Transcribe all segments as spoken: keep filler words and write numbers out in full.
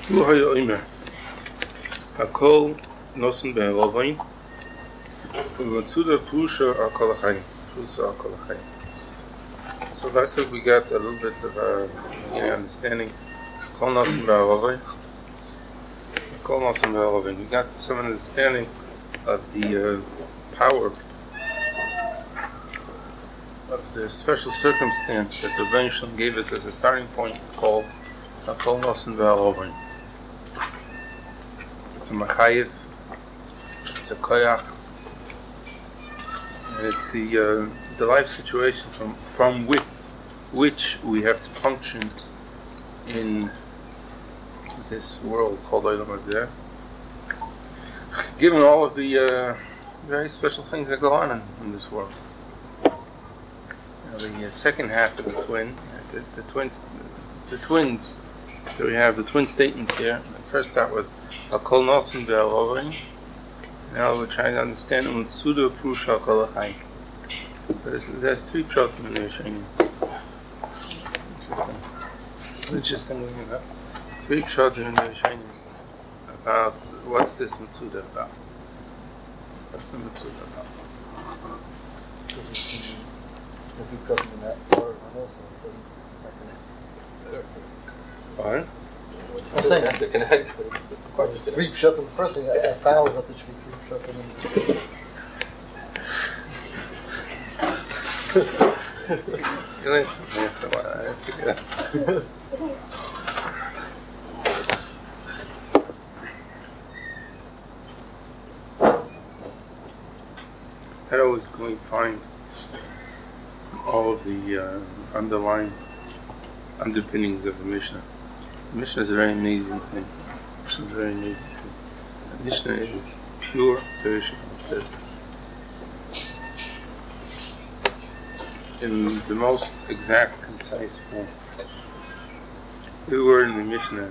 Luhay Oimer Hakol Nosen Be'Rovain Uvatsuda Pusha Akolachayim Pusha Akolachayim. So last week we got a little bit of a beginning understanding. Kol Nosen Be'Rovain Kol Nosen Be'Rovain. We got some understanding of the uh, power of the special circumstance that the Rebbeinu Shalom gave us as a starting point called Kol Nosen Be'Rovain. It's a machayev, it's a koyach, and it's the uh, the life situation from from with which we have to function in this world called Olam Hazeh. Given all of the uh, very special things that go on in, in this world, now, the uh, second half of the twin, uh, the, the twins, the, the twins. So we have the twin statements here. The first thought was Hakol Nosen Be'Rovain. Now we're trying to understand Uvatsuda Pusha Akolachayim. There's, there's three pshatim in the Rishonim. Interesting. Interesting looking it up. Three pshatim in the Rishonim about what's this Matsuda about. What's the Matsuda about? Because if we pshatim in that order, also it doesn't. What? I'm saying has to connect. Of course, it's three pshatim. First thing I, I found was that there should be three pshatim. You learned something after a while. I figured out. I'd always go and find all of the uh, underlying underpinnings of the Mishnah. The Mishnah is a very amazing thing. The Mishnah is a very amazing thing. The Mishnah is pure Torah in the most exact, concise form. Every word in the Mishnah,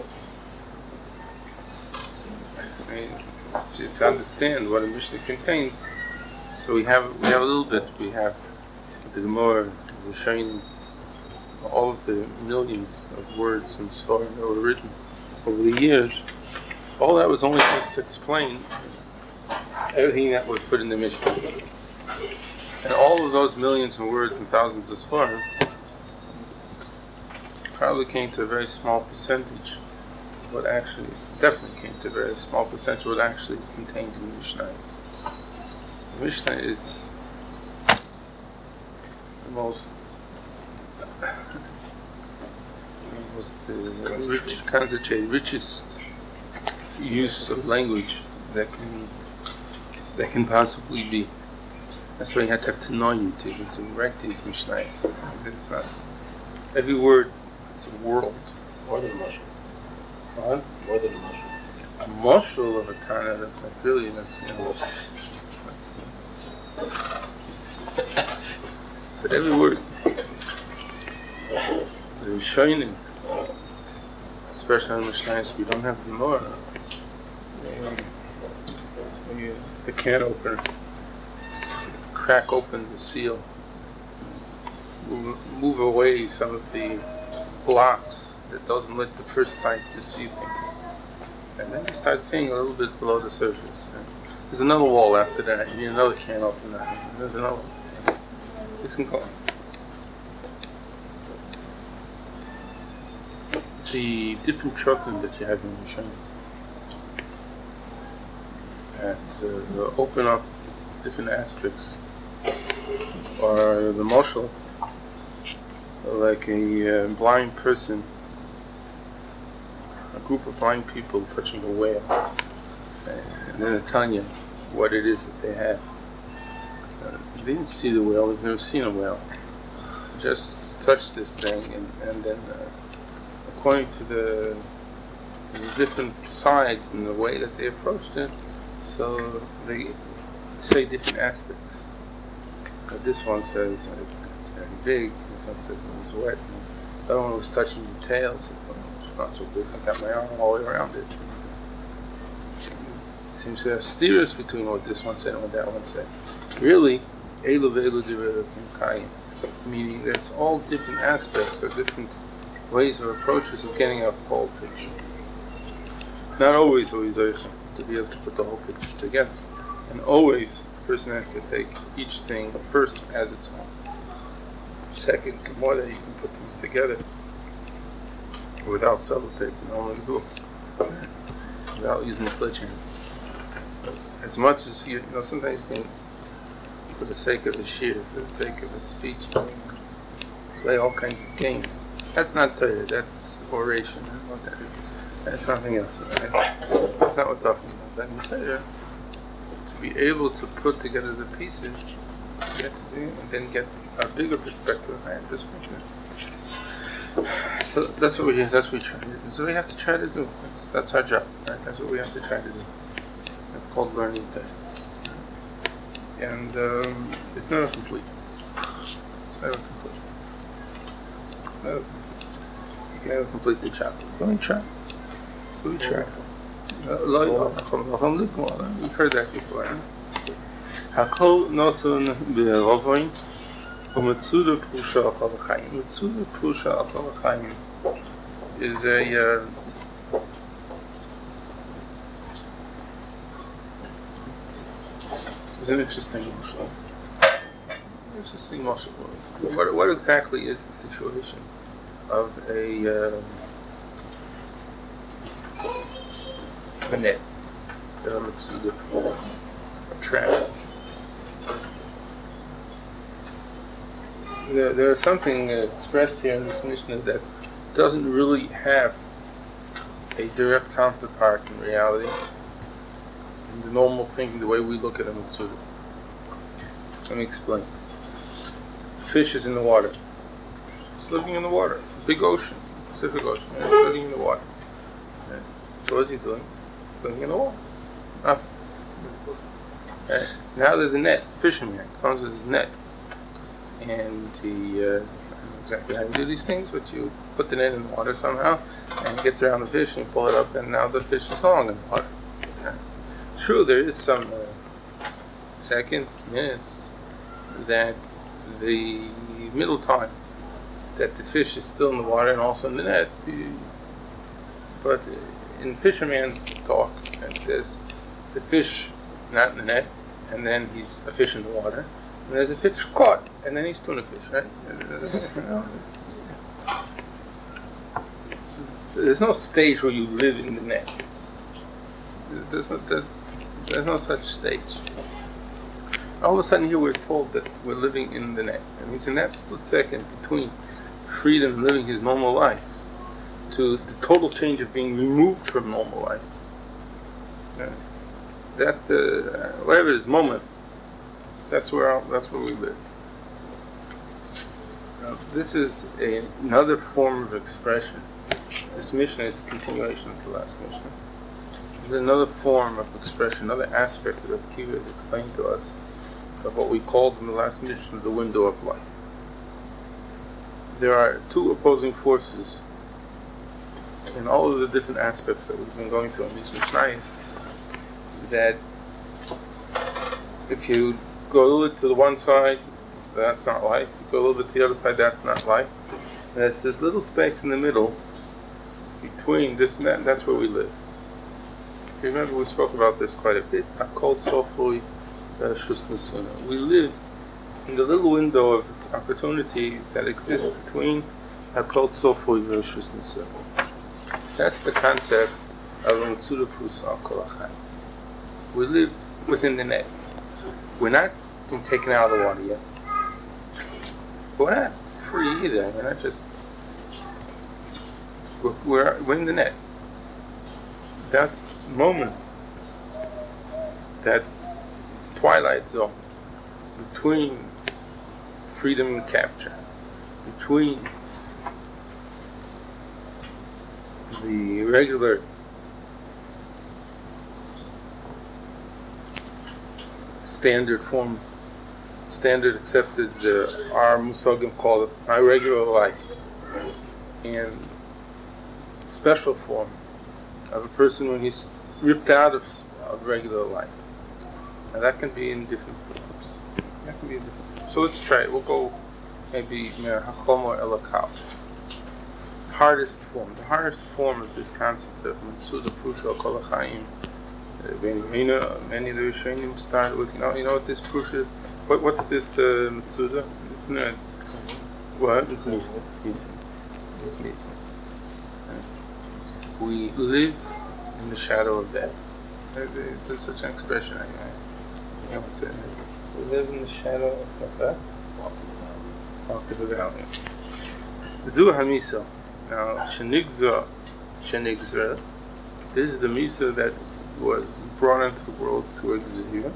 I mean, to, to understand what a Mishnah contains, so we have we have a little bit. We have the Gemara, the Rishonim, all of the millions of words and stories that were written over the years. All that was only just to explain everything that was put in the Mishnah. And all of those millions of words and thousands of svarim probably came to a very small percentage of what actually is, definitely came to a very small percentage of what actually is contained in the Mishnah. The Mishnah is the most most uh, rich, concentrated, richest use of language that can that can possibly be. That's why you have to have to know you to to write these Mishnayos. It's not every word. It's a world. More than a mushroom. What? More than a mushroom. A mushroom of a Tana. That's like really. That's you know. That's, that's, but every word. The Rishonim, especially on the Mishnayos, we don't have the more. The can opener, crack open the seal, move, move away some of the blocks that doesn't let the first sight to see things, and then you start seeing a little bit below the surface. And there's another wall after that. You need another can opener. There's another one. This can go on. The different pshatim that you have in the Mishnah that uh, open up different aspects, or the moshel, like a uh, blind person, a group of blind people touching a whale, and then they tell you what it is that they have. Uh, they didn't see the whale; they've never seen a whale. Just touch this thing, and, and then. Uh, According to the, the different sides and the way that they approached it, so they say different aspects. But this one says it's it's very big. This one says it was wet. And the other one was touching the tail. So oh, it's not so big. I got my arm all the way around it. It seems there are steers between what this one said and what that one said. Really, elu ve'elu divrei Elokim, meaning there's all different aspects or different ways or approaches of getting a whole picture. not always always to be able to put the whole picture together. And always, a person has to take each thing first as its own. Second, the more that you can put things together without sellotape and all this glue, without using sledgehammers. As much as you, you know, sometimes you can, for the sake of a shir, for the sake of a speech, you can play all kinds of games. That's not Torah, that's oration. I don't know what that is. That's something else. Right? That's not what we're talking about. But in Torah, to be able to put together the pieces, you have to do, and then get a bigger perspective, a higher perspective. So that's what we that's what we try to do. That's what we have to try to do. That's that's our job. Right? That's what we have to try to do. That's called learning Torah. And um, it's never complete. It's never complete. It's never complete. You can never complete the chapter. Let me try. So we try. We've heard that before. Hakol noson be'rovoin u'metzuda prusha akol v'chaim. Metzuda prusha akol v'chaim is a uh, is an interesting mashal. Interesting mashal. What what exactly is the situation of a uh, a net, a metzuda, a trap? There, there is something uh, expressed here in this Mishnah that doesn't really have a direct counterpart in reality, in the normal thing, the way we look at a metzuda. Let me explain. Fish is in the water. It's living in the water. Big ocean, Pacific Ocean. It's living in the water. Right? So what's he doing? Living in the water. Nothing. Right? Now there's a net. Fisherman comes with his net. And he, uh, I don't know exactly how you do these things, but you put the net in the water somehow, and he gets around the fish and you pull it up, and now the fish is no longer in the water. Right? True, there is some uh, seconds, minutes, that the middle time that the fish is still in the water and also in the net. But in fisherman talk, there's the fish not in the net, and then he's a fish in the water, and there's a fish caught, and then he's tuna fish, right? You know, it's, it's, there's no stage where you live in the net. There's no, there's no such stage. All of a sudden here we're told that we're living in the net. That means in that split second between freedom and living his normal life to the total change of being removed from normal life. Yeah. That, uh, whatever this moment, that's where our, that's where we live. Now, this is a, another form of expression. This Mishnah is a continuation of the last Mishnah. This is another form of expression, another aspect that Rav Kiva is explaining to us of what we called in the last Mishnah the window of life. There are two opposing forces in all of the different aspects that we've been going through in these Mishnayos, that if you go a little bit to the one side, that's not life. If you go a little bit to the other side, that's not life. And there's this little space in the middle between this and that, and that's where we live. If you remember, we spoke about this quite a bit. Hakol sofoi v'reshus nesuna. We live in the little window of opportunity that exists between Hakol sofoi v'reshus nesuna. That's the concept of metzuda prusa akol v'chaim. We live within the net. We're not taken out of the water yet. But we're not free either. We're not just... We're, we're, we're in the net. That moment, that twilight zone between freedom and capture, between the regular standard form, standard accepted, uh, our Musagim call it my regular life, and special form of a person when he's ripped out of, of regular life. And that can be in different forms. That can be in different forms. So let's try it. We'll go maybe Mer HaChomor El HaKal. hardest form, the hardest form of this concept of Mitzuda Prusha Kol HaChaim. Uh, many of the Rishonim start with, you know, you know what this Prusha, what, what's this uh, Mitzuda? Isn't it? What? It's Misa. Misa. It's Misa. We live in the shadow of death. It's just such an expression. I, I, I would say. We live in the shadow of death. Walk in the valley. Zu HaMisa. Now, Shenigza, Shenigza, this is the Misa that was brought into the world to exile.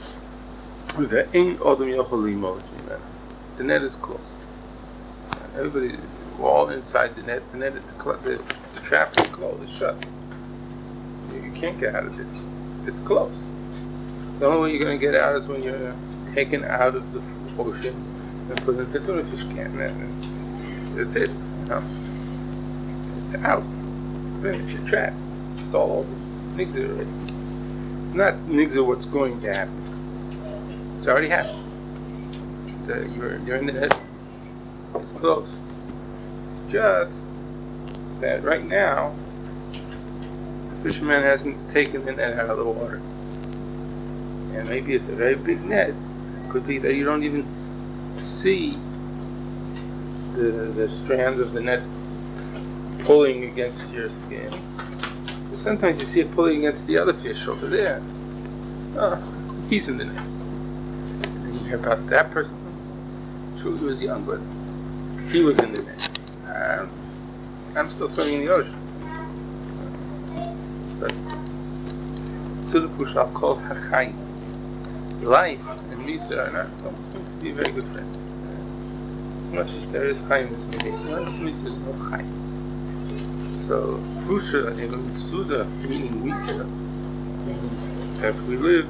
The net is closed. And everybody, we're all inside the net. The net, the, the, the trap is closed, it's shut. You, you can't get out of it. It's, it's closed. The only way you're going to get out is when you're taken out of the ocean and put into the tuna fish can. And it's, it's it. You know? It's out. Finish your trap. It's all over. Nigza already. It's not nigza what's going to happen. It's already happened. The, you're, you're in the net. It's closed. It's just that right now, the fisherman hasn't taken the net out of the water. And maybe it's a very big net. It could be that you don't even see the, the strands of the net pulling against your skin. But sometimes you see it pulling against the other fish over there. Oh, he's in the net. And you hear about that person. True, he was young, but he was in the net. Um, I'm still swimming in the ocean. But Mitzuda Prusha called HaChaim. Life and Misa are not, don't seem to be very good friends. As much as there is Chaim, there's no Misa. As much as Misa, there's no Chaim. So, Prusha in Mitzuda, meaning Misa, means that we live,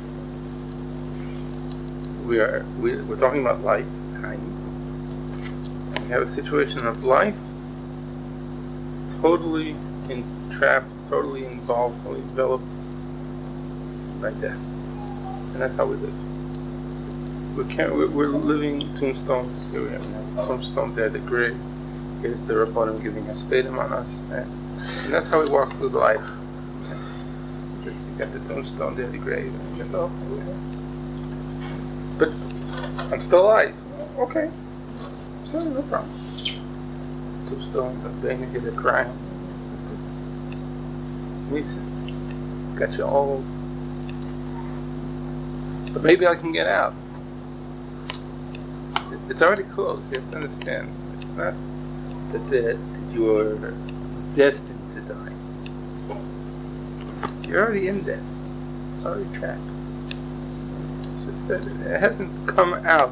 we are, we, we're talking about life, Chaim. We have a situation of life totally entrapped, totally involved, totally enveloped by death. And that's how we live. We can't, we're, we're living tombstones. Here we have a tombstone there, the grave. Here's the Rabbanim giving a spadem on us. Right? And that's how we walk through life. You got the tombstone there, the grave. And you go, but I'm still alive. Okay. So, no problem. Tombstone, the baby, they're crying. That's it. Listen, got you all. But maybe I can get out. It's already closed. You have to understand. It's not that, the, that you are destined to die. You're already in death. It's already trapped. It's just that it hasn't come out.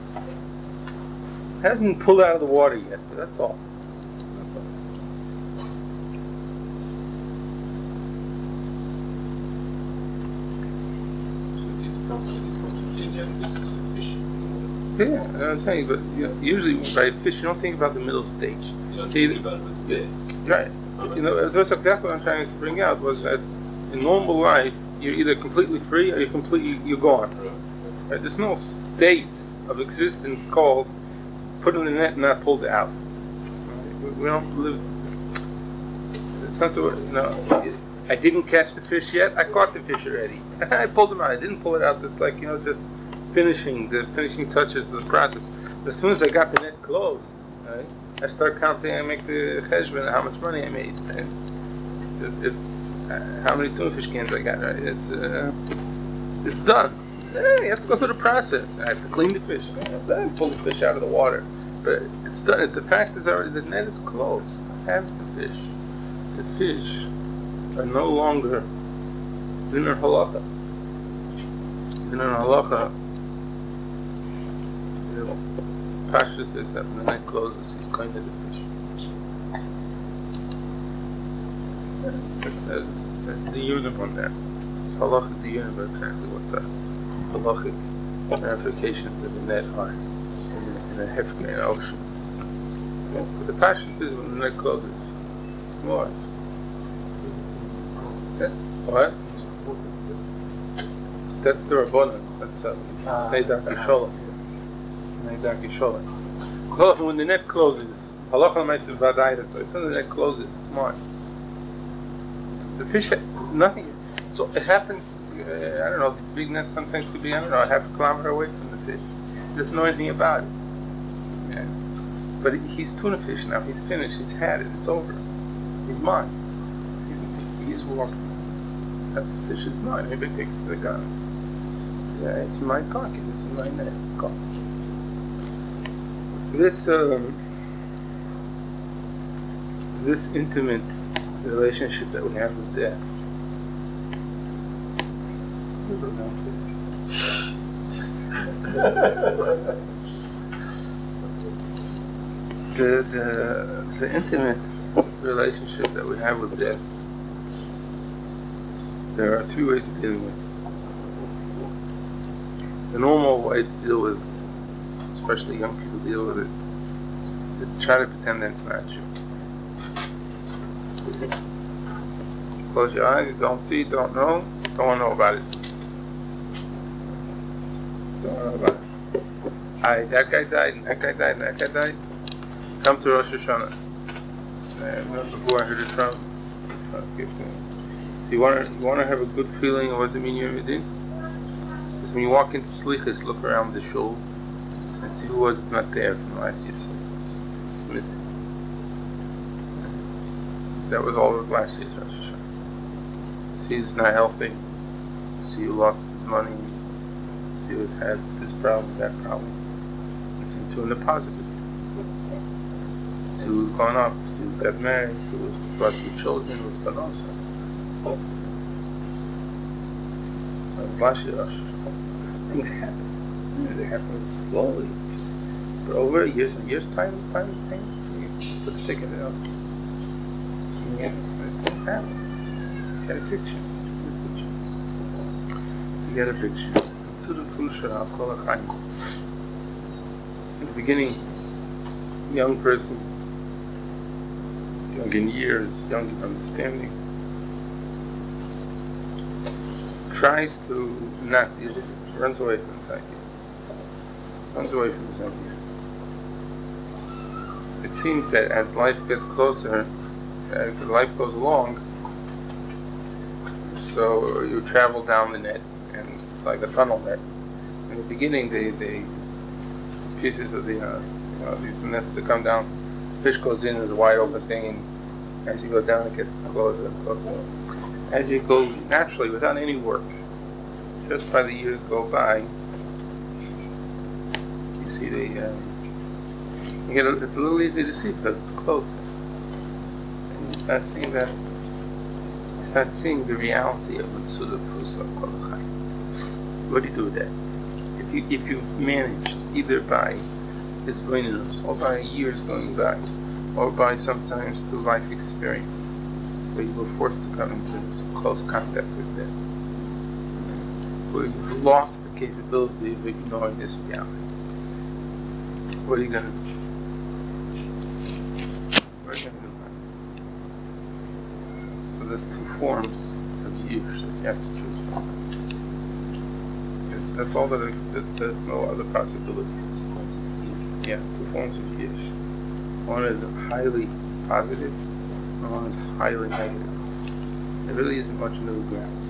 It hasn't been pulled out of the water yet, but that's all. That's all. So these come to these come to India and this is a fish. Yeah, I'm saying, but you know, usually by fish, you don't think about the middle stage. You don't See, think about it, it's there. Right. You know, that's exactly what I'm trying to bring out, was that in normal life, you're either completely free or you're completely, you're gone. Right? There's no state of existence called put in the net and not pulled out. Right? We, we don't live, it's not the, you know, I didn't catch the fish yet, I caught the fish already. I pulled him out, I didn't pull it out, it's like, you know, just finishing, the finishing touches of the process. As soon as I got the net closed, right, I start counting, I make the cheshbon, how much money I made. Right? It's uh, how many tuna fish cans I got. Right? It's uh, it's done. Yeah, you have to go through the process. I have to clean the fish. Then pull the fish out of the water. But it's done. The fact is already the net is closed. I have the fish. The fish are no longer dinner halacha. Dinner halacha. You know, Pasha says that when the net closes, he's kind of the fish. That's, that's, that's the unit on that. It's halachic the unit, but exactly what the halachic ramifications of the net are in, in a hefker, in an ocean. Yeah. But the Pasha says when the net closes, it's more. Yeah. What? That's the Rabbanans. That's uh, Neidak Yisholim. Neidak Yisholim. When the net closes, Halacha l'maaseh v'adaita. So as soon as that closes, it's mine. The fish, nothing. So it happens. Uh, I don't know. These big nets sometimes could be, I don't know, a half a kilometer away from the fish. He doesn't know anything about it. Yeah. But he's tuna fish now. He's finished. He's had it. It's over. He's mine. He's he's walking. That fish is mine. Maybe it takes a gun. Yeah, it's in my pocket. It's in my net. It's gone. This um, this intimate relationship that we have with death. the the the intimate relationship that we have with death. There are three ways of dealing with it. The normal way to deal with, especially young people deal with it, is to try to pretend that it's not you. Close your eyes, don't see, don't know, don't want to know about it. Don't want to know about it. Alright, that guy died, and that guy died, and that guy died. Come to Rosh Hashanah. I remember who I heard it from. So you want to you want to have a good feeling of what does it mean you're Yidin? Because when you walk into Slichas, look around the shul and see who was not there from last year's Slichas. It's missing. That was all of last year's Rosh Hashanah. See who's not healthy. See who lost his money. See who's had this problem, that problem. Listen to in the positive. See who's gone up. See who's got married. See who's blessed with children. Who's been also. That was last year. Things happen. They happen slowly. But over years and years, time is time and things. You put the ticket out. Yeah, things happen. You get a picture. You get a picture. In the beginning, young person, young in years, young in understanding, tries to not deal with it, runs away from this idea. Runs away from this idea. It seems that as life gets closer, as life goes along, so you travel down the net, and it's like a tunnel net. In the beginning, they, they pieces of the, uh, you know, these nets that come down, fish goes in as a wide open thing, and as you go down, it gets closer and closer. As you go naturally, without any work, just by the years go by, you see the, uh, you get a, it's a little easy to see because it's close. And you start seeing that, you start seeing the reality of Mitzuda Prusa Kol Chaim. What do you do with that? If you if you managed either by his voinus or by years going by, or by sometimes through life experience, where you were forced to come into some close contact with them, where you've lost the capability of ignoring this reality. What are you going to do? What are you going to do? So there's two forms of yish that you have to choose from. There's, that's all that, I, that there's no other possibilities. Yeah, two forms of yish. One is highly positive, and one is highly negative. There really isn't much middle ground.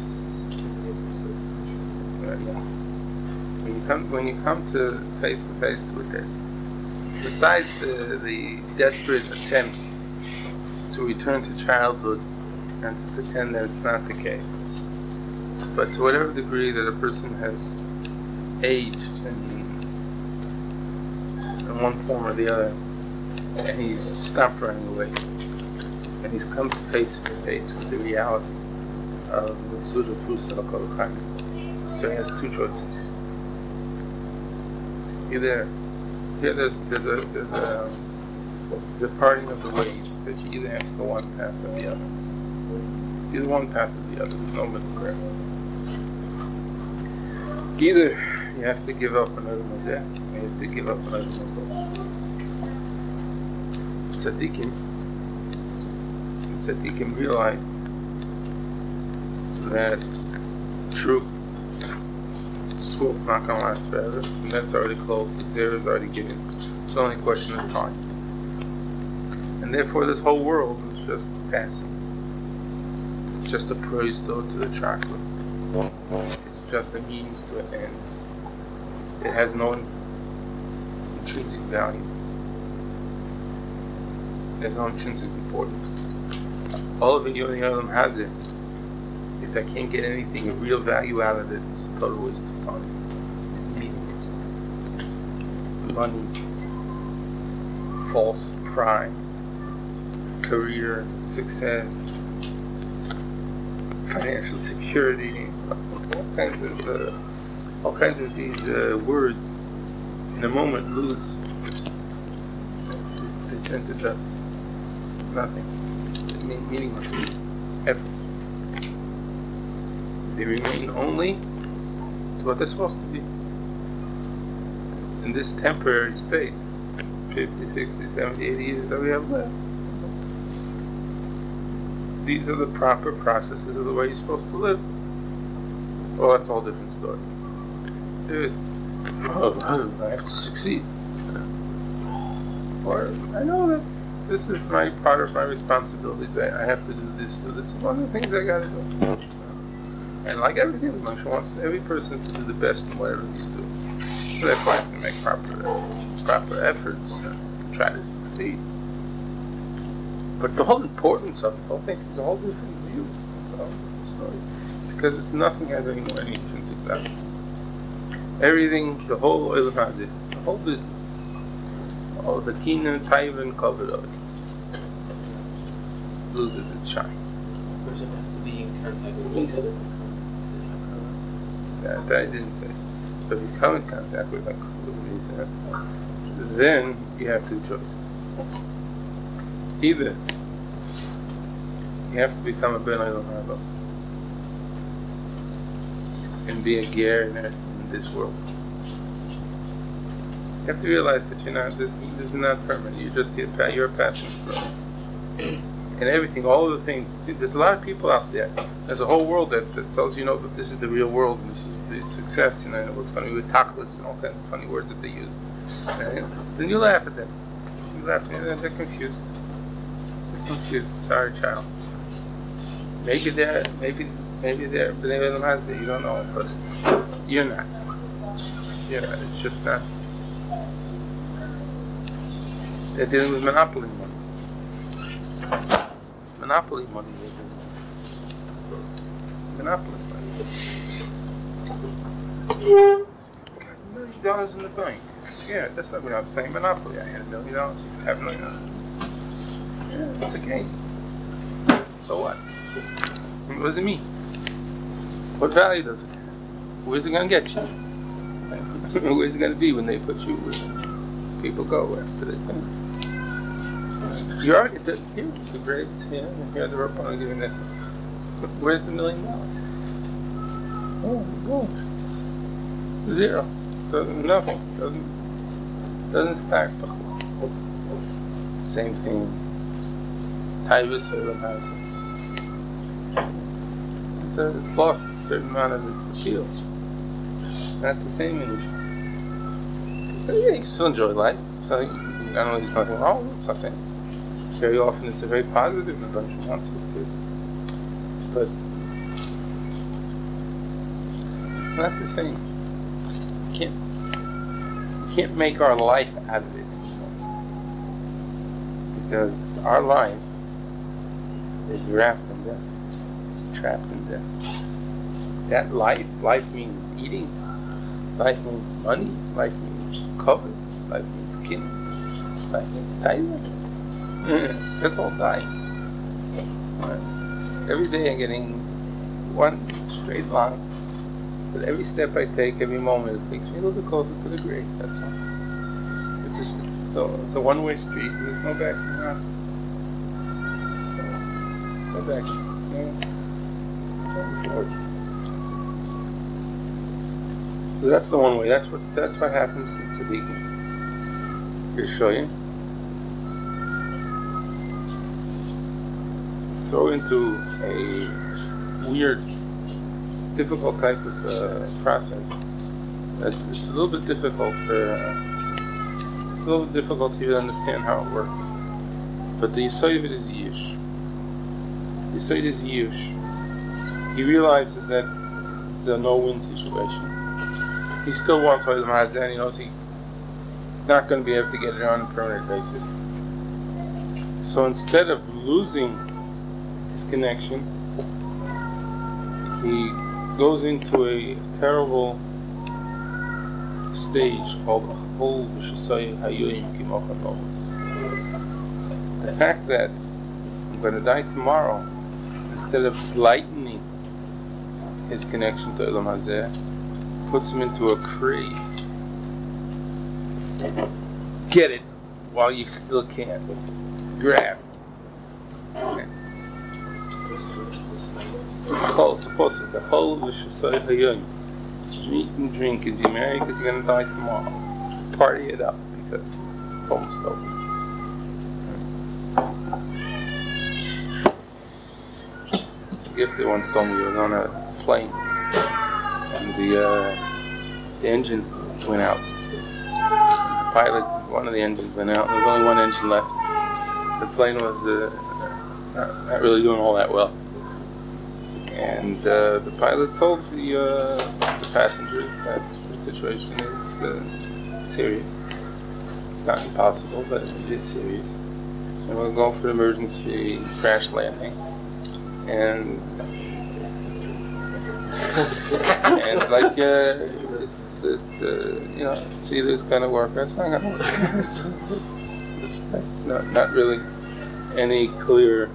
Uh, yeah. When you come, when you come to face to face with this, besides the the desperate attempts to return to childhood and to pretend that it's not the case, but to whatever degree that a person has aged in, in one form or the other, and he's stopped running away, and he's come to face to face with the reality of Mitzuda Prusa Kol Chaim. So he has two choices. Either here there's there's a there's a, there's a parting of the ways that you either have to go one path or the other. Either one path or the other. There's no middle ground. Either you have to give up another mazeh, or you have to give up another mazeh. Tzaddikim, tzaddikim realize that true, school's not going to last forever, and that's already closed, the zero is already given. It's only a question of time. And therefore this whole world is just passing. It's just a proisto to the chocolate. It's just a means to an end. It has no intrinsic value. There's no intrinsic importance. All of it, Yoni Olam has it. If I can't get anything of real value out of it, it's a total waste of time. It's meaningless. Money, false pride, career, success, financial security, all kinds of uh, all kinds of these uh, words in a moment lose. They turn to dust. Nothing. Mean, meaningless. Efforts. They remain only to what they're supposed to be. In this temporary state, fifty, sixty, seventy, eighty years that we have left. These are the proper processes of the way you're supposed to live. Well, that's a whole different story. It's, oh, I have to succeed. Or, I know that this is my part of my responsibilities. I, I have to do this, do this. One of the things I gotta do. And like everything, Moshe wants every person to do the best in whatever he's doing. So therefore I have to make proper, proper efforts to try to succeed. But the whole importance of it, the whole thing is a whole different view. It's a whole different story. Because it's nothing has any more any intrinsic value. Everything, the whole oil has it, the whole business, all the kina, taiva, and cover of it, loses its shine. The person has to be in contact with Lisa. That I didn't say. But if you come in contact with Lisa, then you have two choices. Either you have to become a Ben Olam Haba and be a ger in in this world. You have to realize that you're not. This, this is not permanent. You're just here. You're passing through. And everything, all of the things. See, there's a lot of people out there. There's a whole world that, that tells you know that this is the real world and this is the success, and I know what's going to be with tachlis and all kinds of funny words that they use. And then you laugh at them. You laugh at them. They're confused. Confused, sorry child. Maybe they're, maybe, maybe they're, but they don't have it. You don't know, but you're not. You're not. It's just not. They're dealing with monopoly money. It's monopoly money. They're dealing with. Monopoly money. Got a million dollars in the bank. Yeah, that's what I'm saying. Monopoly. I had a million dollars. You can have a million dollars. Yeah, it's a game. So what? What does it mean? What value does it have? Where's it going to get you? Where's it going to be when they put you where people go after they finish? You already did here, the grades here, and here the rope on giving this. Where's the million dollars? Oh, oh. Zero. Doesn't, nothing. Doesn't, doesn't start. Same thing. Taivas Olam has it. It's lost a certain amount of its appeal. It's not the same anymore. But yeah, you can still enjoy life. Something, I don't know, there's nothing wrong with it. Sometimes, very often, it's a very positive and Hashem wants us to. But it's, it's not the same. You can't, you can't make our life out of it. Because our life is wrapped in death. It's trapped in death. That life, life means eating. Life means money. Life means cover. Life means kin. Life means taiva. That's all dying. Right. Every day I'm getting one straight line. But every step I take, every moment, it takes me a little bit closer to the grave. That's all. It's a, it's, it's a, it's a one-way street. There's no back. No. No back. There's no, no forward. So that's the one way. That's what that's what happens to tzaddikim. Here's show you. Throw into a weird, difficult type of uh, process. It's it's a little bit difficult for. Uh, It's a little difficult to even understand how it works. but the Yisod of it is Yish. The Yisod is Yish. He realizes that it's a no-win situation. He still wants Olam Hazeh, and he knows he, he's not going to be able to get it on a permanent basis. So instead of losing his connection, he goes into a terrible stage called Achol V'Shasai Hayoyim Kimocha Novus. The fact that I'm going to die tomorrow, instead of lightening his connection to Olam Hazeh, puts him into a craze. Get it while you still can. Grab. Okay. Chol, it's supposed to be Chol V'Shasai Hayoyim. Eat and drink and be merry because you're going to die tomorrow. Party it up because it's almost over. Gifted once told me he was on a plane and the uh, the engine went out. The pilot, one of the engines went out, and there was only one engine left. The plane was uh, not, not really doing all that well. And uh, the pilot told the, uh, the passengers that the situation is uh, serious. It's not impossible, but it is serious. And we'll go for emergency crash landing. And and like uh, it's it's uh, you know, see this kind of work. That's not gonna work. it's, it's not not really any clear.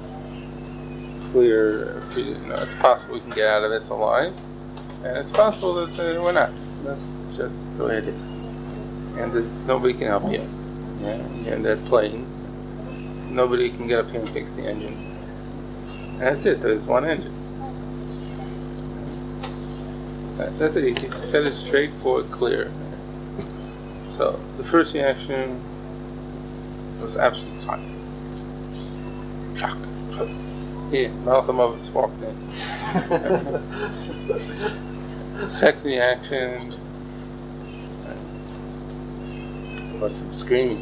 Clear, you know, it's possible we can get out of this alive, and it's possible that uh, we're not. That's just the way it is. And there's nobody can help you. Yeah, you're in that plane. Nobody can get up here and fix the engine. And that's it. There's one engine. That, that's it. He said it straightforward, clear. So the first reaction was absolute silence. Shock. Yeah, Malcolm Ovitz walked in. Second reaction was some screaming.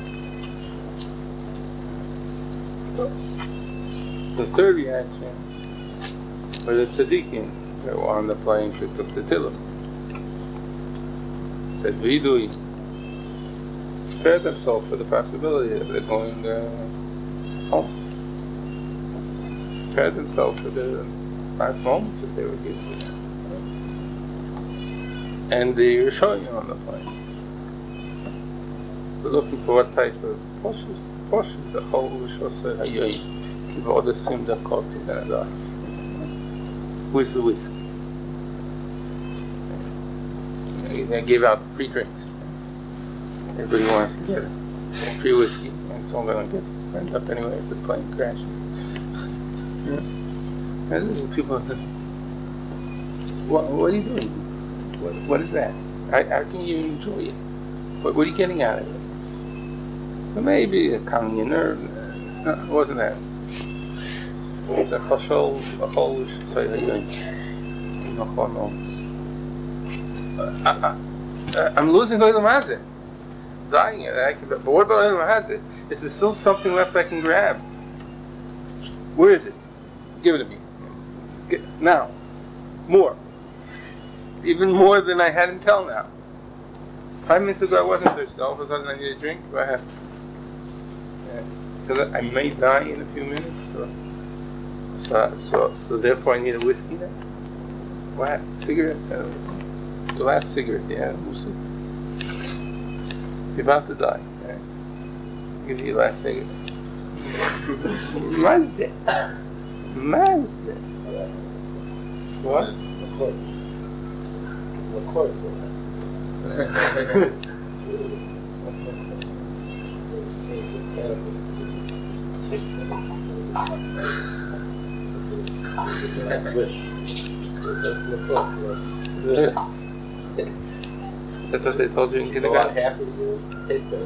The third reaction was the tzaddikim that were on the plane that took the Tillim. Said, Vidui, prepared themselves for the possibility that they're going uh, home. Prepared themselves for the last moments that they would give to them. And they were showing them on the plane. We're looking for what type of poshes, poshes, the whole V'Shasai Hayoyim, Kivod Asim Dakot, you're gonna die. Where's the whiskey? They gave out free drinks. Everybody wants to get it. Free whiskey, and it's all gonna get end up anyway if the plane crashes. Yeah. And people, what, what are you doing? What, what is that? How, how can you enjoy it? What, what are you getting out of it? So maybe calming your nerve. No, it wasn't that. It's a chashol, a chol, say hayoyim. I'm losing Olam Hazeh. Dying it. I can, but what about Olam Hazeh? Is there still something left I can grab? Where is it? Give it to me. Get, now. More. Even more than I had until now. Five minutes ago I wasn't thirsty. All of a sudden I need a drink. Go ahead. Because I may die in a few minutes. So, so, so, so therefore I need a whiskey now? What? Cigarette? Uh, the last cigarette, yeah. We'll see. You're about to die. Right? I'll give you your last cigarette. Mazze. Mazze. What? LaCour is the That's what they told you in kindergarten? half of you taste better.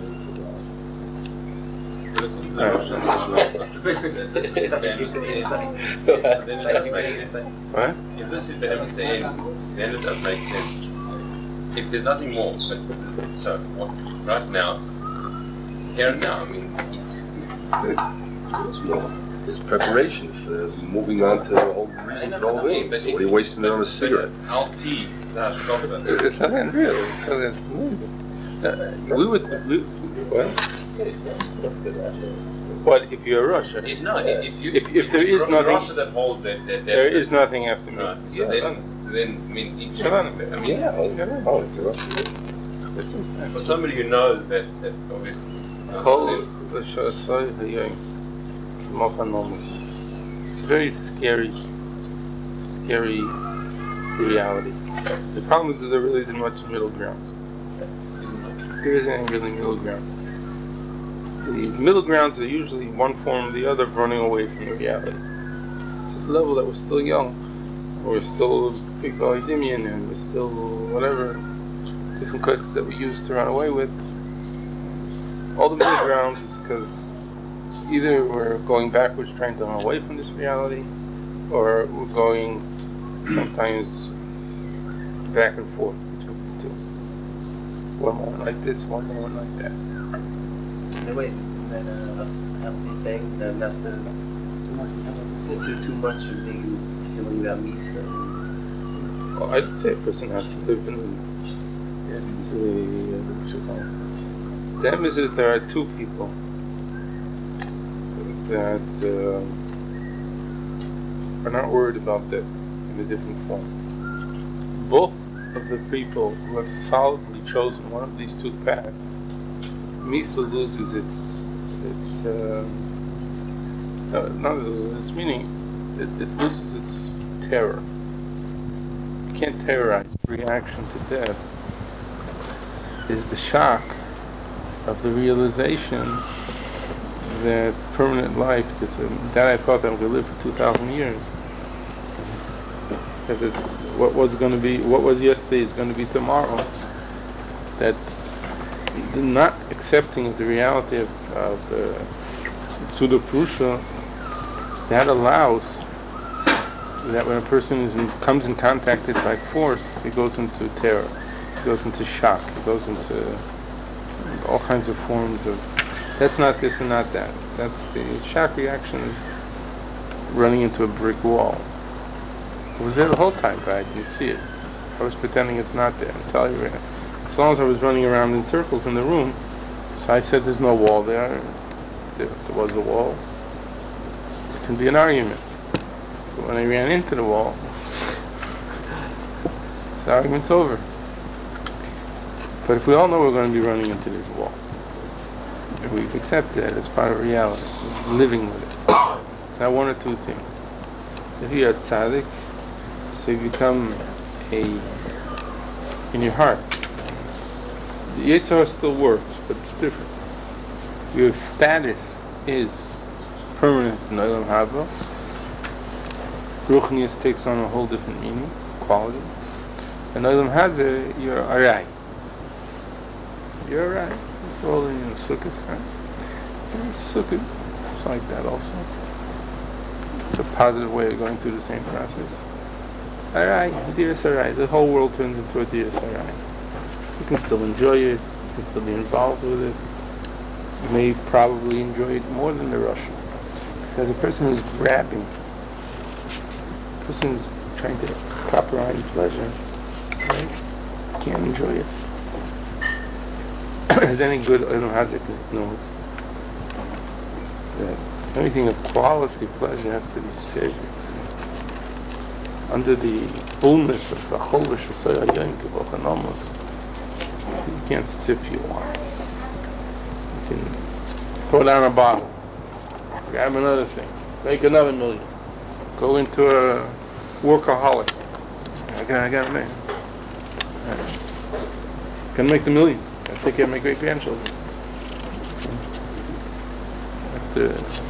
What? If this is the understand, then it does make sense. If there's nothing more, but so what, right now, here and now, I mean, It's more. It's preparation for moving on to the whole reason for the whole thing. So what are you wasting it on a cigarette? Al P, that's chocolate. It's not unreal. It's not that's amazing. Uh, we would. We, what? What if you're Russia? If, no, if you If- if there is Ru- nothing- Russia that holds that, that There that's is nothing after me. Right. So then, so then, I mean, each, Shut up. I mean, Yeah. Oh, oh, it's a- That's it. for somebody who knows that, that obviously. uh, Kol then- v'shasai hayom k'mochanomus. It's a very scary, scary reality. The problem is that there really isn't much middle grounds. There isn't any really middle grounds. The middle grounds are usually one form or the other of running away from the reality. To the level that we're still young, we're still big Validimian, and we're still whatever different questions that we use to run away with. All the middle grounds is because either we're going backwards trying to run away from this reality, or we're going sometimes back and forth between the two. One moment like this, one moment like that. No, wait, and then uh, a healthy thing, then not to, Too much of to do too much of being feeling about Misa. Well, I'd say a person has to live in the, in the uh, what you call it. The emphasis there are two people that uh, are not worried about death in a different form. Both of the people who have solidly chosen one of these two paths, Misa loses its its um, no, not loses its meaning. It, it loses its terror. You can't terrorize. Reaction to death is the shock of the realization that permanent life, that's a, that I thought that I would live for two thousand years. That it, what was going to be, what was yesterday is going to be tomorrow. That the not accepting of the reality of, of uh, Tzuda Purusha, that allows that when a person is in, comes in contact with by force, he goes into terror, he goes into shock, he goes into all kinds of forms of, that's not this and not that. That's the shock reaction of running into a brick wall. It was there the whole time, but I didn't see it. I was pretending it's not there. I'm telling you, as long as I was running around in circles in the room, so I said there's no wall there. There, there was a wall. It can be an argument. But when I ran into the wall, the argument's over. But if we all know we're going to be running into this wall, and we've accepted it as part of reality, living with it, it's not one or two things. If you're a tzaddik, so you become a, in your heart, the Yetzer Hara still works, but it's different. Your status is permanent in Olam Haba. Ruchnius takes on a whole different meaning, quality. And Olam Hazeh, you're arai. You're arai. It's all in Sukkot, right? And Sukkot, it's like that also. It's a positive way of going through the same process. Arai, Diras Arai. The whole world turns into a Diras Arai. You can still enjoy it, you can still be involved with it. You may probably enjoy it more than the Russian. Because a person who's grabbing, a person who's trying to copyright pleasure, right, can't enjoy it. As any good Olam Hazeh knows, that anything of quality pleasure has to be savored. Under the fullness of the Chol v'Shasai Hayom K'Vochanomos, you can't sip your wine. You can throw down a bottle, grab another thing, make another million, go into a workaholic. I got, I got to make. Can make the million. I take care of my great grandchildren. After,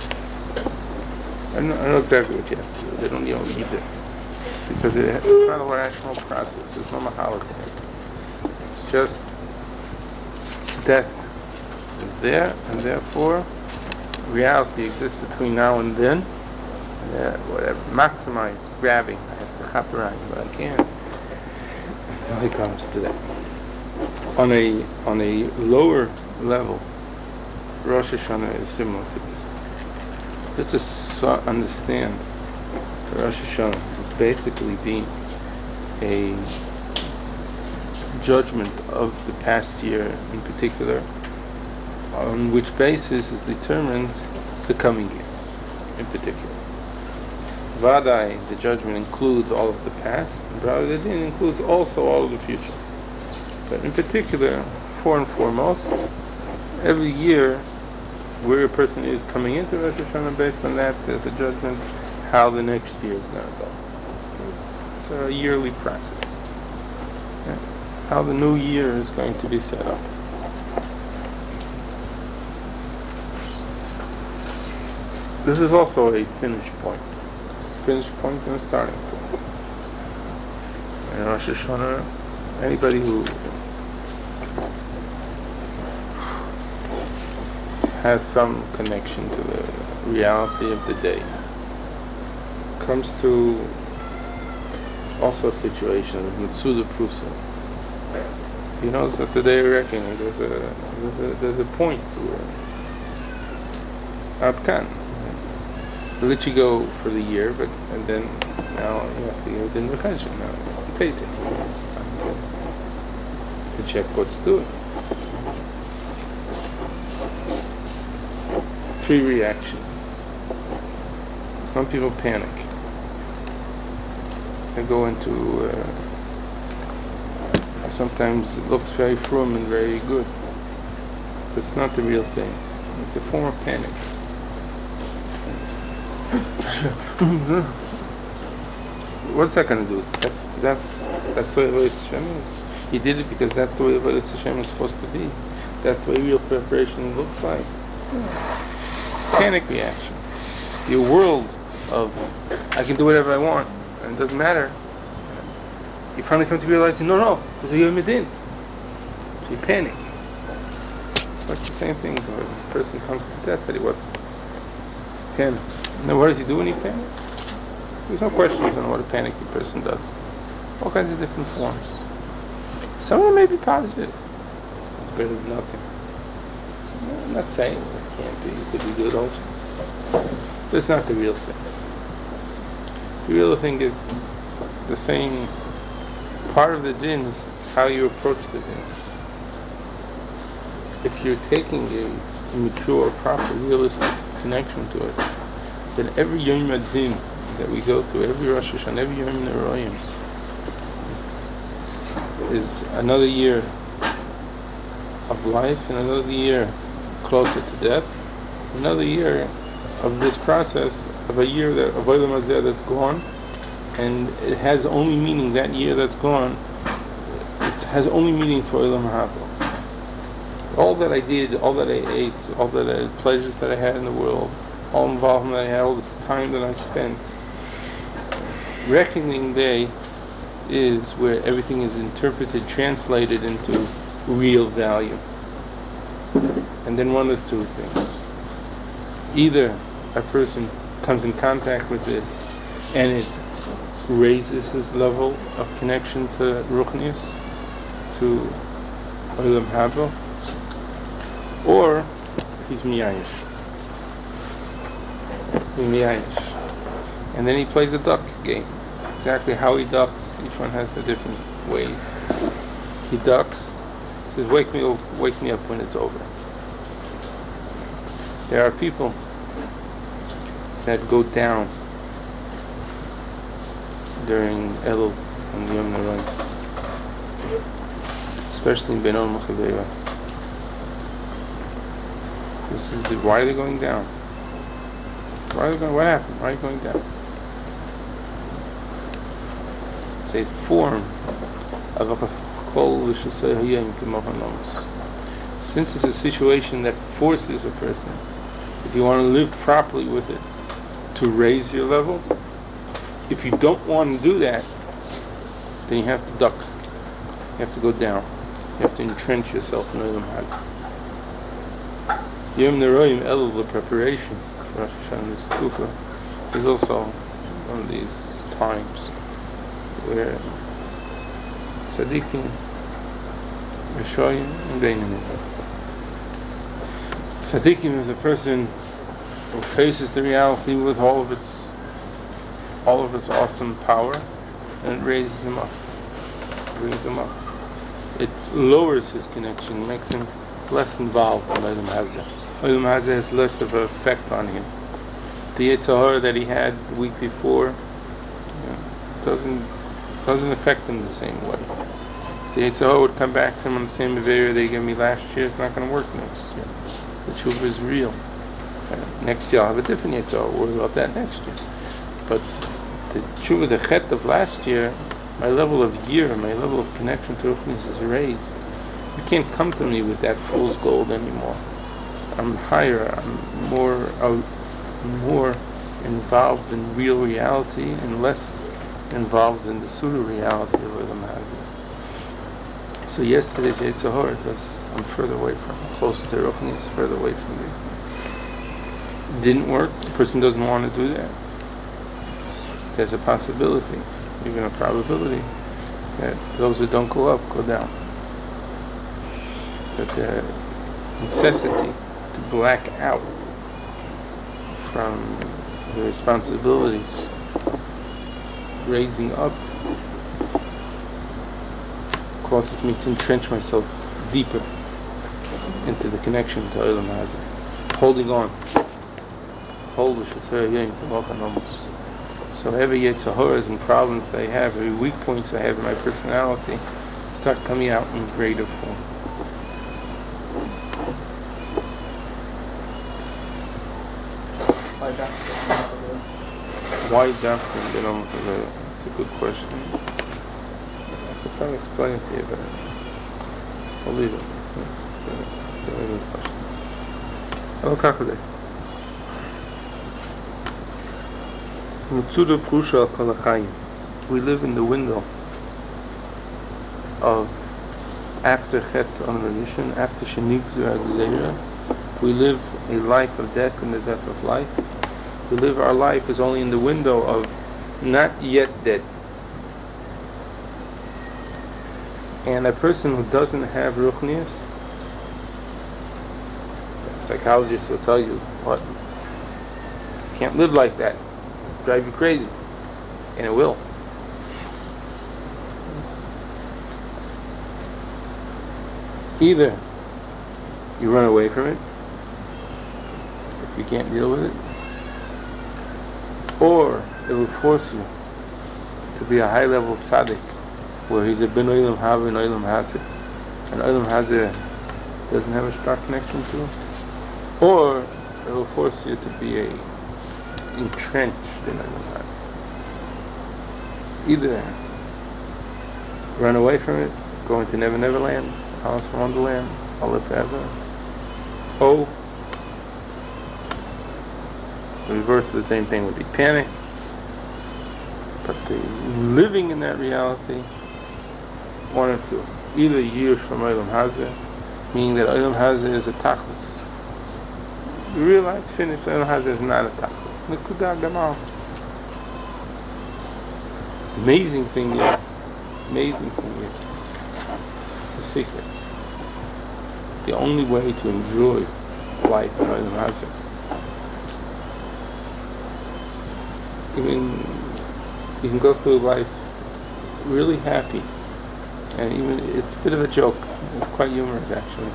I know, I know exactly what you have to do. They don't, you don't need it. Because it, it's not a rational process. There's no mahalak. It's just death is there, and therefore reality exists between now and then. Uh, whatever, maximize grabbing. I have to hop around, but I can't until it comes to that. On a on a lower level, Rosh Hashanah is similar to this. let's just uh, understand that Rosh Hashanah is basically being a judgment of the past year in particular, on which basis is determined the coming year in particular. Vadai, the judgment includes all of the past, and B'ra'ah Din includes also all of the future. But in particular, for and foremost, every year where a person is coming into Rosh Hashanah, based on that, there's a judgment how the next year is going to go. It's a yearly process. Yeah. How the new year is going to be set up. This is also a finish point. It's a finish point and a starting point. In Rosh Hashanah, anybody who has some connection to the reality of the day comes to also a situation of Mitzuda Prusa. He knows that the day of reckoning, there's a there's a there's a point where Adkan. We'll let you go for the year, but and then now you have to give it in the Cheshire. Now it's payday. It's time to to check what's doing. Three reactions. Some people panic. They go into. Uh, sometimes it looks very frum and very good, but it's not the real thing. It's a form of panic. What's that going to do? That's that's that's the way Avodas Hashem is. He did it because that's the way Avodas Hashem is supposed to be. That's the way real preparation looks like. Panic reaction. Your world of I can do whatever I want and it doesn't matter. You finally come to realize, no, no, there's a Yom Adin. So you panic. It's like the same thing when a person comes to death that he wasn't. Panics. Now what does he do when he panics? There's no questions on what a panicky person does. All kinds of different forms. Some of them may be positive. It's better than nothing. I'm not saying it can't be. It could be good also. But it's not the real thing. The real thing is the same. Part of the din is how you approach the din. If you're taking a mature, proper, realistic connection to it, then every Yom Adin that we go through, every Rosh Hashanah, every Yom Neroyim, is another year of life and another year closer to death, another year of this process of a year that of Olam Hazeh that's gone, and it has only meaning that year that's gone. It has only meaning for Olam Haba. All that I did, all that I ate, all that I, pleasures that I had in the world, all involvement that I had, all this time that I spent. Reckoning Day is where everything is interpreted, translated into real value. And then one of two things. Either a person comes in contact with this and it raises his level of connection to Ruchnius, to Olam Haba, or he's miyayish. He's miyayish. And then he plays a duck game. Exactly how he ducks, each one has the different ways. He ducks, says, wake me up, wake me up when it's over. There are people that go down during Elul and Yom Neroyim, especially in Benon Mechaveira. This is the, why are they going down? Why are they going? What happened? Why are you going down? It's a form of a chol l'shasei hayom k'mochanomos. Since it's a situation that forces a person, if you want to live properly with it, to raise your level. If you don't want to do that, then you have to duck. You have to go down. You have to entrench yourself in Olam Hazeh. Yom Neroyim Elul, the preparation for Rosh Hashanah, this Kufa, is also one of these times where Tzaddikim, Rishoyim, and Beinimim. Tzaddikim is a person It faces the reality with all of its, all of its awesome power, and it raises him up, brings him up. It lowers his connection, makes him less involved in Olam Hazeh. Olam Hazeh has less of an effect on him. The Yetzer Hara that he had the week before, you know, doesn't doesn't affect him the same way. If the Yetzer Hara would come back to him on the same behavior they gave me last year, it's not going to work next year. The tshuva is real. Uh, next year I'll have a different Yetzer Hara. Worry about that next year. But the tshuva, the chet of last year, my level of year, my level of connection to Ruchnis is raised. You can't come to me with that fool's gold anymore. I'm higher. I'm more out. more involved in real reality and less involved in the pseudo reality of Olam Hazeh. So yesterday's Yetzer Hara, does I'm further away from, closer to Ruchnis, further away from these things. Didn't work. The person doesn't want to do that. There's a possibility, even a probability, that those who don't go up go down. That the necessity to black out from the responsibilities raising up causes me to entrench myself deeper into the connection to Olam Hazeh, holding on. Hold which is so every Yetzer Haras and problems that I have, every weak points I have in my personality, start coming out in greater form. Why doctor? Why doctor get on for the? That's a good question. I could probably explain it to you, but I'll leave it. It's, it's, a, it's a very good question. Hello, Kakade. Mutsuda Prusha al Kalachayim. We live in the window of after Chet on Remission, after Shenigzu Agzeira. We live a life of death and the death of life. We live our life is only in the window of not yet dead. And a person who doesn't have Ruchnius, psychologists will tell you, what? You can't live like that. It'll drive you crazy. And it will. Either you run away from it, if you can't deal with it, or it will force you to be a high level tzaddik, where he's a ben olam haba and olam hazeh, and olam hazeh doesn't have a strong connection to him, or it will force you to be a entrenched in olam hazeh. Either run away from it, go into Never Never Land, Alice in Wonderland, I'll live forever. Oh, the reverse of the same thing would be panic. But the living in that reality, one or two. Either years from Olam Hazeh, meaning that Olam Hazeh is a tachlis. You realize, finish, Olam Hazeh is not a tachlis. Nekuda gamal. Amazing thing is, amazing thing is, it's a secret. The only way to enjoy life in Olam Hazeh, even you can go through life really happy, and even it's a bit of a joke. It's quite humorous, actually.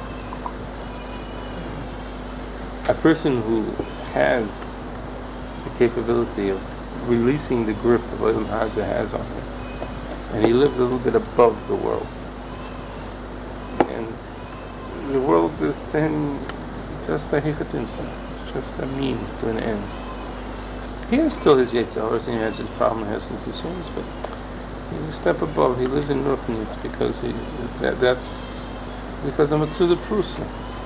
A person who has the capability of releasing the grip of Olam Hazeh has on him, and he lives a little bit above the world, and the world is to him just a hichatimsa. It's just a means to an end. He has still his Yetzer Haras and he has his problem, he has his issues, but he's a step above. He lives in Ruchnis because he that, that's because I'm a Tzuda Prusa.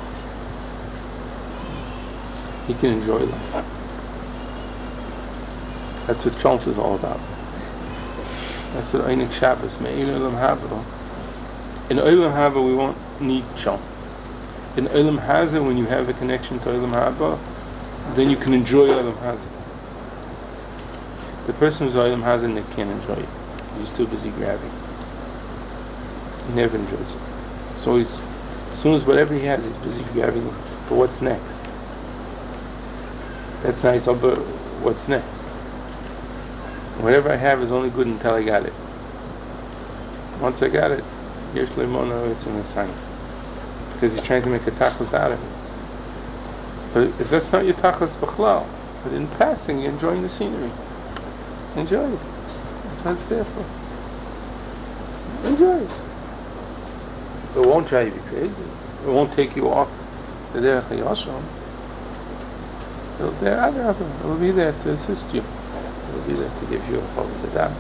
He can enjoy life. That's what Chomp is all about. That's what Einik Shabbos, Me'in Olam Haba. In Olam Haba we won't need Chomp. In Olam Hazeh, when you have a connection to Olam Haba, then you can enjoy Olam Hazeh. The person who's Olam Hazeh can't enjoy it. He's too busy grabbing. He never enjoys it. So he's, as soon as whatever he has, he's busy grabbing for what's next. That's nice, oh, but what's next? Whatever I have is only good until I got it. Once I got it, yesh limona, it's in the sign. Because you're trying to make a tachlis out of it. But if that's not your tachlis b'chlal, but in passing, you're enjoying the scenery. Enjoy it. That's what it's there for. Enjoy it. It won't drive you crazy. It won't take you off the derech hayasham. It'll, there, it'll be there to assist you. It'll be there to give you a whole sedas.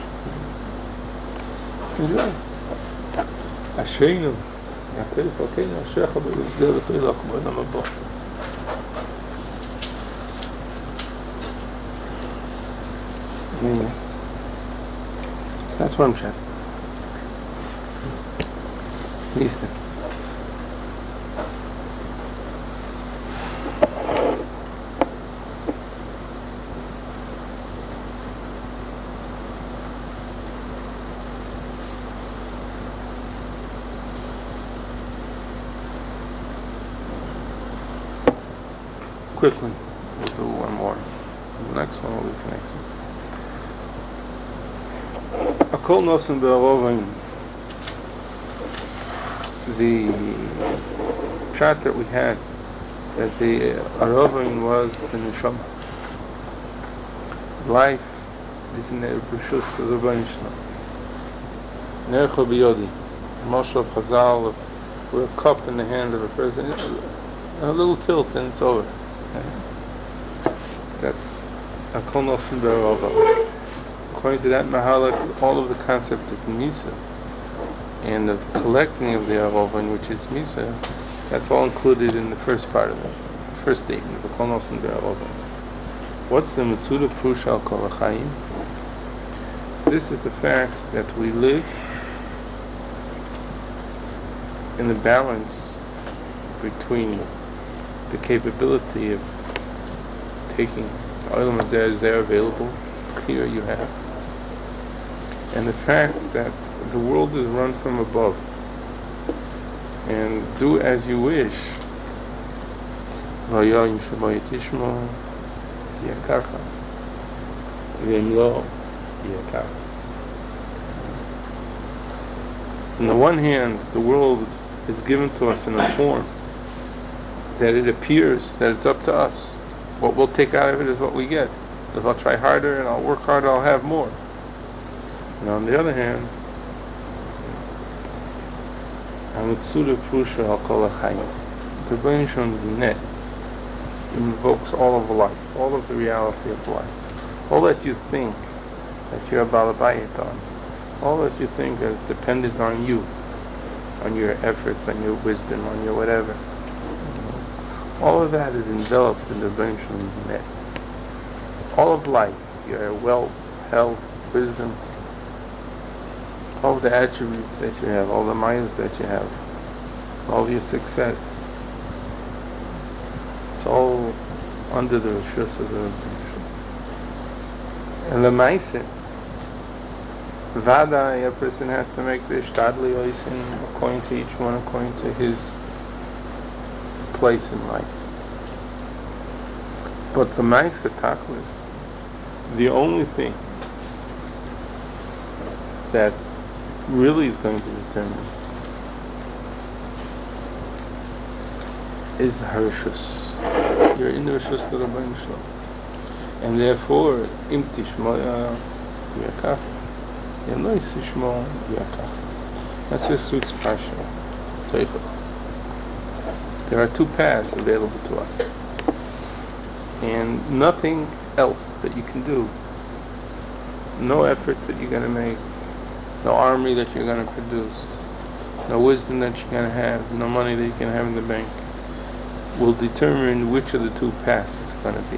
Enjoy. Ashreinu. Yatel Fokeinu Ashecha B'Yizeh V'Toilach B'Olam Haba. Yeah. That's what I'm trying. Listen. Quickly, we'll do one more. The next one will be the next one. Akol Nosen Be'arovim. The chart that we had, that the Arovim was the Neshama. Life is in the Rishus of the Rebbeinu Shalom. Nercho B'Yodi. Moshe of Chazal, we're a cup in the hand of a person. A little tilt and it's over. That's Akol Nosen Be'arovim. According to that Mahalak, all of the concept of Misa and of collecting of the Arovin, which is Misa, that's all included in the first part of it, the first statement of Akol Nosen Be'arovin. What's the Metzuda Prush Al Kol HaChaim? This is the fact that we live in the balance between the capability of taking Olam Hazeh is there available, here you have, and the fact that the world is run from above, and do as you wish. On the one hand, the world is given to us in a form that it appears that it's up to us. What we'll take out of it is what we get. If I'll try harder and I'll work harder, I'll have more. And on the other hand, Hamitzura Prusha Al Kol HaChaim. The Rebbeinu Shalom, the net, invokes all of life, all of the reality of life. All that you think that you're a Balabayit on, all that you think is dependent on you, on your efforts, on your wisdom, on your whatever. All of that is enveloped in the Rebbeinu Shalom's net. All of life, your wealth, health, wisdom, all of the attributes that you have, all the minds that you have, all of your success, it's all under the Rishus of the Rebbeinu Shalom. And the Ma'aseh, Vada, a person has to make the Shtadli Oisin according to each one, according to his place in life. But the Ma'aseh Tachlis, the only thing that really is going to determine is Harishus. You're in the Rishus of the Rebbeinu Shalom. And therefore, Im Tishmoya Yakach, Im Lo Yisishmo Yakach. That's just Suk's Parsha, Teichel. There are two paths available to us. And nothing else that you can do, no efforts that you're going to make, no army that you're going to produce, no wisdom that you're going to have, no money that you can have in the bank, will determine which of the two paths it's going to be.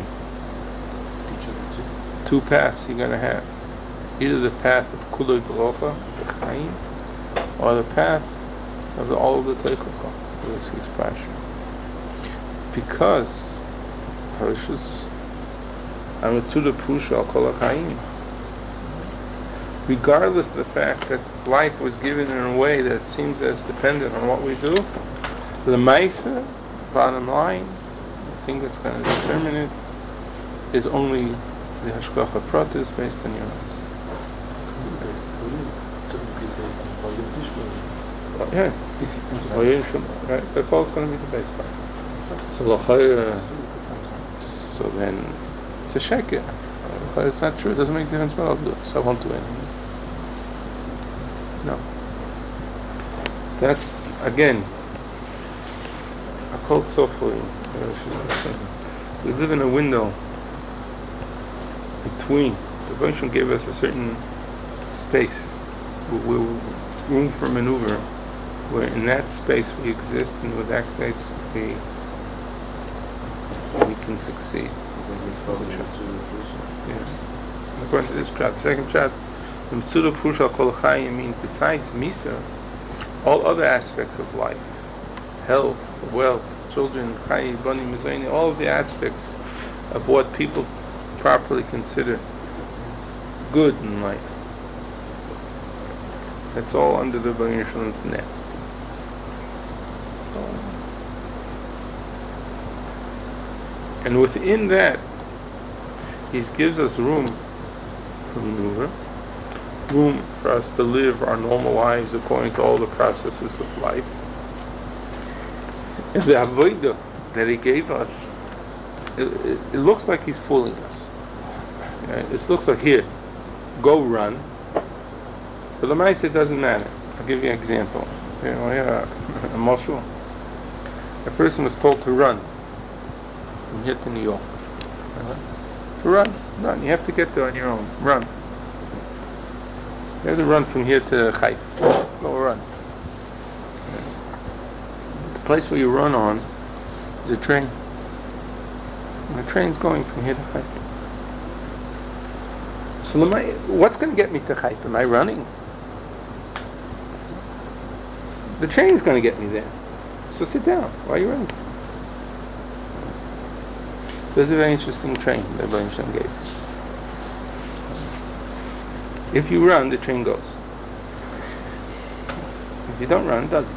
Two paths you're going to have. Either the path of Kulei B'Rocha, the Chaim, or the path of the, all of the Teichel, the Six Parsha. Because Harishus Hamitzura Prusha Al Kol HaChaim, regardless of the fact that life was given in a way that seems as dependent on what we do, the Ma'aseh, bottom line, the thing that's going to determine it, is only the Hashgacha Pratis based on your eyes. Yeah, right? That's all it's going to be the baseline. So, uh, so then it's a sheker. It's not true. It doesn't make a difference what I'll do. So I won't do anything. No. That's again a cold softly. We live in a window between. The Rebbeinu gave us a certain space, we, we, room for maneuver, where in that space we exist, and with that space we we can succeed. Yeah. According to this prat, the second prat, the Mitzuda Purusha Kol Chayim means besides Misa, all other aspects of life, health, wealth, children, Chayim, Bani, Mizayni, all of the aspects of what people properly consider good in life. That's all under the Bani Shalom's net. And within that, He gives us room for maneuver, room for us to live our normal lives according to all the processes of life. And the avodah that He gave us, it, it, it looks like He's fooling us. Right? It looks like, here, go run. But the Maisa, it doesn't matter. I'll give you an example. You know, yeah, a marshal. A person was told to run from here to New York. Uh-huh. To run, run. You have to get there on your own. Run. You have to run from here to Haifa. Go run. The place where you run on is a train. And the train's going from here to Haifa. So am I, what's going to get me to Haifa? Am I running? The train's going to get me there. So sit down. Why are you running? There's a very interesting train that Rebbeinu Shalom gave us. If you run, the train goes. If you don't run, it doesn't.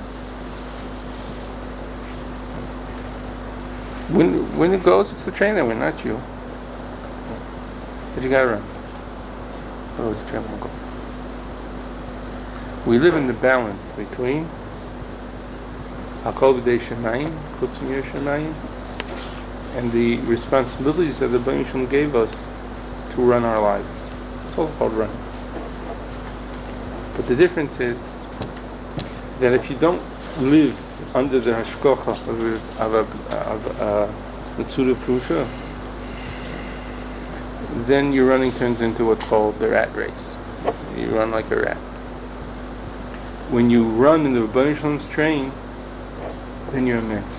When when it goes, it's the train that wins, not you. But you gotta run. Otherwise the train won't go. We live in the balance between Hakol B'dei Shemayim, Chutz Mir Shemayim, and the responsibilities that the Rebbeinu Shalom gave us to run our lives. It's all called running. But the difference is that if you don't live under the hashgacha of a of a Mitzuda Purusha, then your running turns into what's called the rat race. You run like a rat. When you run in the Rebbeinu Shalom's train, then you're a mensch.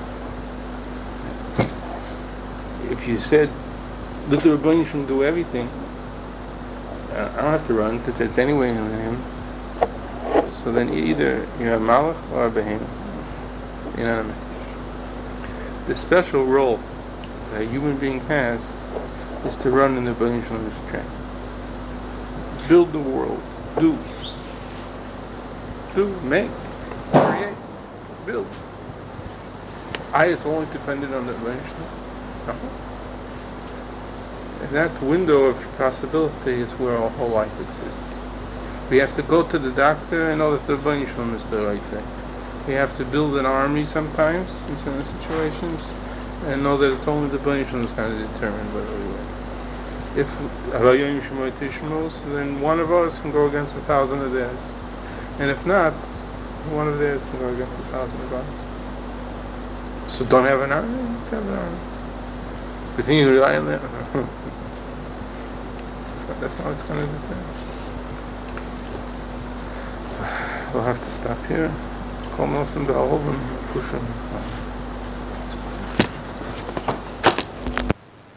If you said, let the Rebbeinu Shalom do everything, I don't have to run because it's anyway in him. So then either you're a malach or a behemoth. You know what I mean? The special role that a human being has is to run in the Rebbeinu Shalom's train. Build the world. Do. Do. Make. Create. Build. I is only dependent on the Rebbeinu Shalom. No. And that window of possibility is where our whole life exists. We have to go to the doctor and know that the Rebbeinu Shalom is the right thing. We have to build an army sometimes in certain situations and know that it's only the Rebbeinu Shalom that's going to determine whether we win. If Havayoyim Shemoy Tishmos, then one of us can go against a thousand of theirs. And if not, one of theirs can go against a thousand of ours. So don't have an army, don't have an army. You think you rely on that? That's not what it's going to determine. So we'll have to stop here. Call Nelson Ba'olim, push him.